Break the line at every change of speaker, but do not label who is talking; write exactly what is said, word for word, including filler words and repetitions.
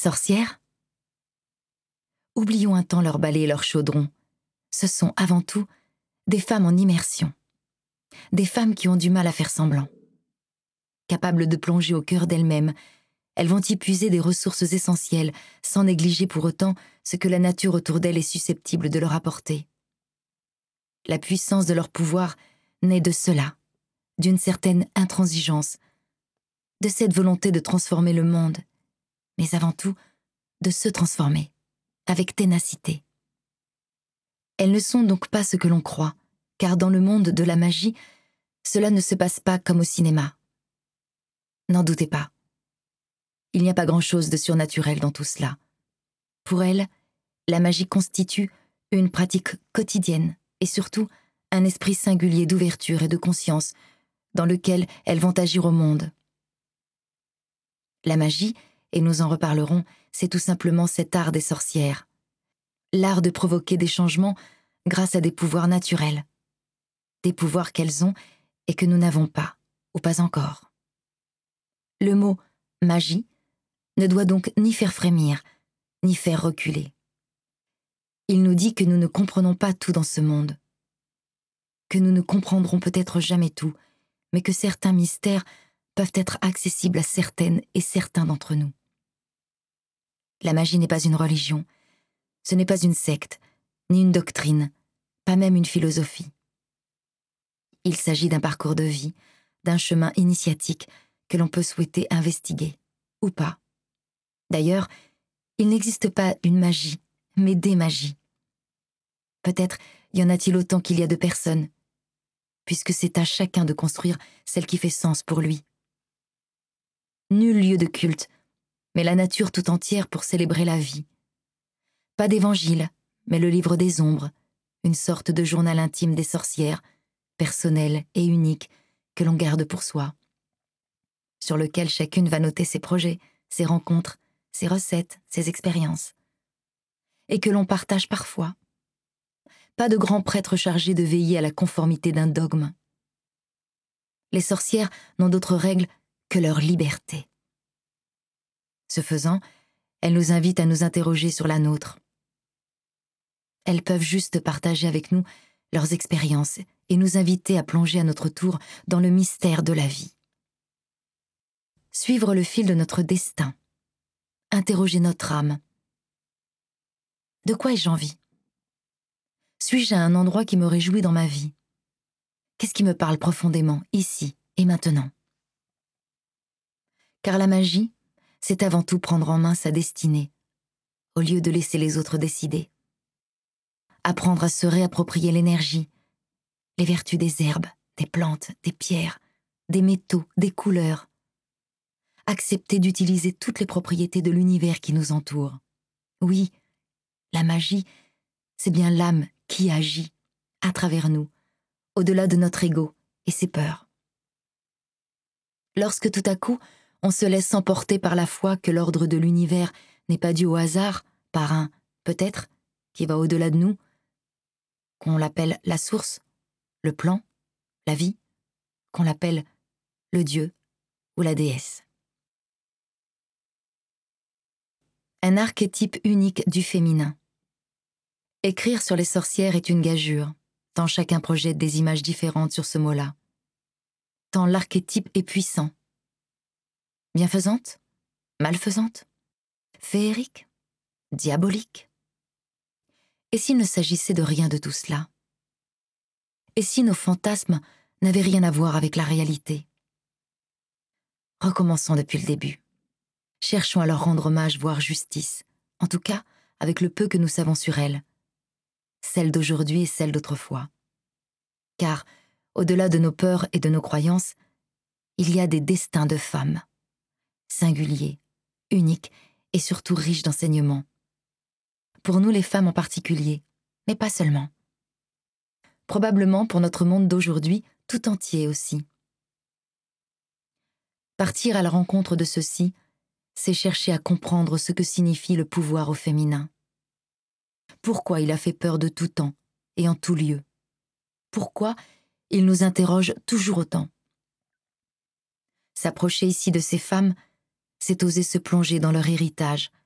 Sorcières? Oublions un temps leur balai et leur chaudron. Ce sont, avant tout, des femmes en immersion. Des femmes qui ont du mal à faire semblant. Capables de plonger au cœur d'elles-mêmes, elles vont y puiser des ressources essentielles, sans négliger pour autant ce que la nature autour d'elles est susceptible de leur apporter. La puissance de leur pouvoir naît de cela, d'une certaine intransigeance, de cette volonté de transformer le monde, mais avant tout, de se transformer, avec ténacité. Elles ne sont donc pas ce que l'on croit, car dans le monde de la magie, cela ne se passe pas comme au cinéma. N'en doutez pas. Il n'y a pas grand-chose de surnaturel dans tout cela. Pour elles, la magie constitue une pratique quotidienne et surtout un esprit singulier d'ouverture et de conscience dans lequel elles vont agir au monde. La magie, et nous en reparlerons, c'est tout simplement cet art des sorcières. L'art de provoquer des changements grâce à des pouvoirs naturels. Des pouvoirs qu'elles ont et que nous n'avons pas, ou pas encore. Le mot « magie » ne doit donc ni faire frémir, ni faire reculer. Il nous dit que nous ne comprenons pas tout dans ce monde, que nous ne comprendrons peut-être jamais tout, mais que certains mystères peuvent être accessibles à certaines et certains d'entre nous. La magie n'est pas une religion, ce n'est pas une secte, ni une doctrine, pas même une philosophie. Il s'agit d'un parcours de vie, d'un chemin initiatique que l'on peut souhaiter investiguer, ou pas. D'ailleurs, il n'existe pas une magie, mais des magies. Peut-être y en a-t-il autant qu'il y a de personnes, puisque c'est à chacun de construire celle qui fait sens pour lui. Nul lieu de culte, mais la nature tout entière pour célébrer la vie. Pas d'évangile, mais le livre des ombres, une sorte de journal intime des sorcières, personnel et unique, que l'on garde pour soi, sur lequel chacune va noter ses projets, ses rencontres, ses recettes, ses expériences, et que l'on partage parfois. Pas de grand prêtre chargé de veiller à la conformité d'un dogme. Les sorcières n'ont d'autre règle que leur liberté. Ce faisant, elles nous invitent à nous interroger sur la nôtre. Elles peuvent juste partager avec nous leurs expériences et nous inviter à plonger à notre tour dans le mystère de la vie. Suivre le fil de notre destin. Interroger notre âme. De quoi ai-je envie? Suis-je à un endroit qui me réjouit dans ma vie? Qu'est-ce qui me parle profondément, ici et maintenant? Car la magie, c'est avant tout prendre en main sa destinée, au lieu de laisser les autres décider. Apprendre à se réapproprier l'énergie, les vertus des herbes, des plantes, des pierres, des métaux, des couleurs. Accepter d'utiliser toutes les propriétés de l'univers qui nous entoure. Oui, la magie, c'est bien l'âme qui agit, à travers nous, au-delà de notre ego et ses peurs. Lorsque tout à coup, on se laisse emporter par la foi que l'ordre de l'univers n'est pas dû au hasard, par un « peut-être » qui va au-delà de nous, qu'on l'appelle la source, le plan, la vie, qu'on l'appelle le Dieu ou la déesse. Un archétype unique du féminin. Écrire sur les sorcières est une gageure, tant chacun projette des images différentes sur ce mot-là. Tant l'archétype est puissant. Bienfaisante? Malfaisante? Féerique? Diabolique? Et s'il ne s'agissait de rien de tout cela? Et si nos fantasmes n'avaient rien à voir avec la réalité? Recommençons depuis le début. Cherchons à leur rendre hommage, voire justice, en tout cas avec le peu que nous savons sur elles, celles d'aujourd'hui et celles d'autrefois. Car, au-delà de nos peurs et de nos croyances, il y a des destins de femmes, singuliers, uniques et surtout riches d'enseignements. Pour nous les femmes en particulier, mais pas seulement. Probablement pour notre monde d'aujourd'hui tout entier aussi. Partir à la rencontre de ceux-ci, c'est chercher à comprendre ce que signifie le pouvoir au féminin. Pourquoi il a fait peur de tout temps et en tout lieu? Pourquoi il nous interroge toujours autant? S'approcher ici de ces femmes, c'est oser se plonger dans leur héritage,